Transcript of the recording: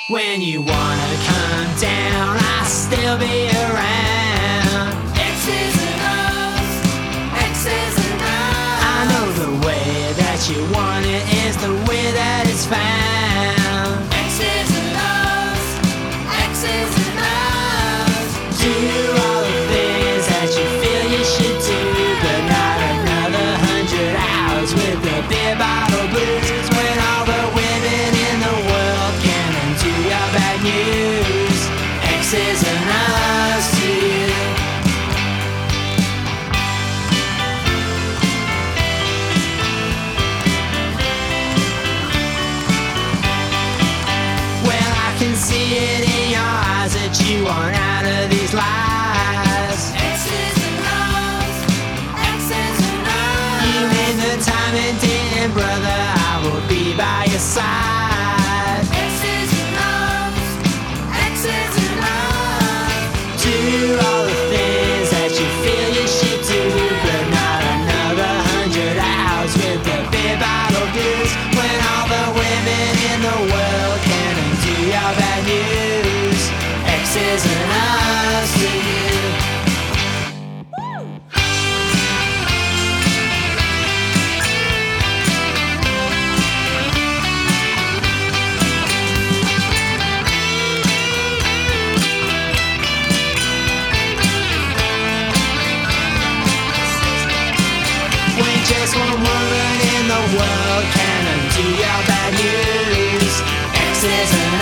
When you wanna come down, I'll still be around. X's and O's, X's and O's. I know the way that you want it is the way that it's found. X's and O's, X's and O's. Do all the things that you feel you should do, but not another 100 hours with the beer bottle blues. When all the women in the world can undo your bad news. X's and O's to you. Well, I can see it in your eyes that you want out of these lies. X's and O's, X's and O's. You name the time and date, and brother, I will be by your side. X's and O's, X's and O's. Do all the things that you feel you should do, but not another 100 hours with the beer bottle blues. When all the women in the world can undo your bad news. X's and O's to you. When just one woman in the world can undo your bad news. X's and